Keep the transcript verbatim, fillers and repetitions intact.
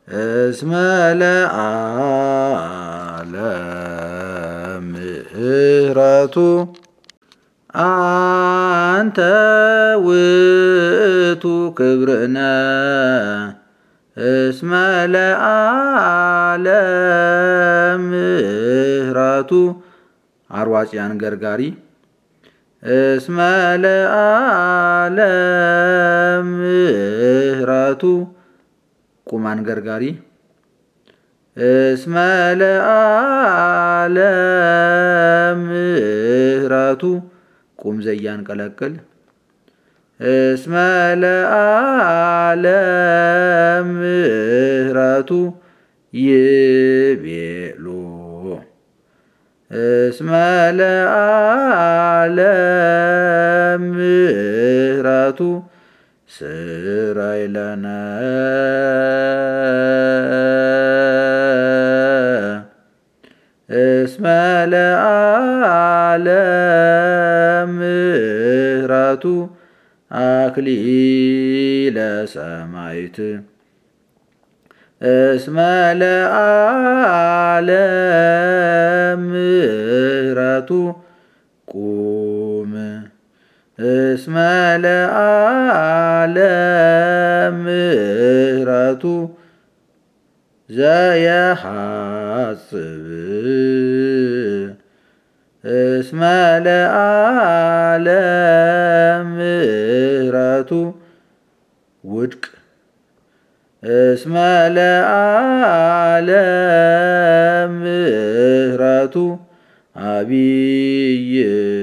እስመ ለዓለም ምሕረቱ አንተ ውእቱ ክብርነ እስመ ለዓለም ምሕረቱ አርዋጽያን ገርጋሪ እስመ ለዓለም ምሕረቱ ቁማን ገርጋሪ እስመ ለዓለም ምሕረቱ ቁም ዘያን ቀለቅል እስመ ለዓለም ምሕረቱ ይቤሎ እስመ ለዓለም ምሕረቱ ስረይ ለነ እስመ ለዓለም ምሕረቱ አክሊለ ሰማዕት እስመ ለዓለም ምሕረቱ ቁም እስመ ለዓለም ምሕረቱ ዘየሐጽብ እስመ ለዓለም ምሕረቱ ውድቅ እስመ ለዓለም ምሕረቱ አቢይ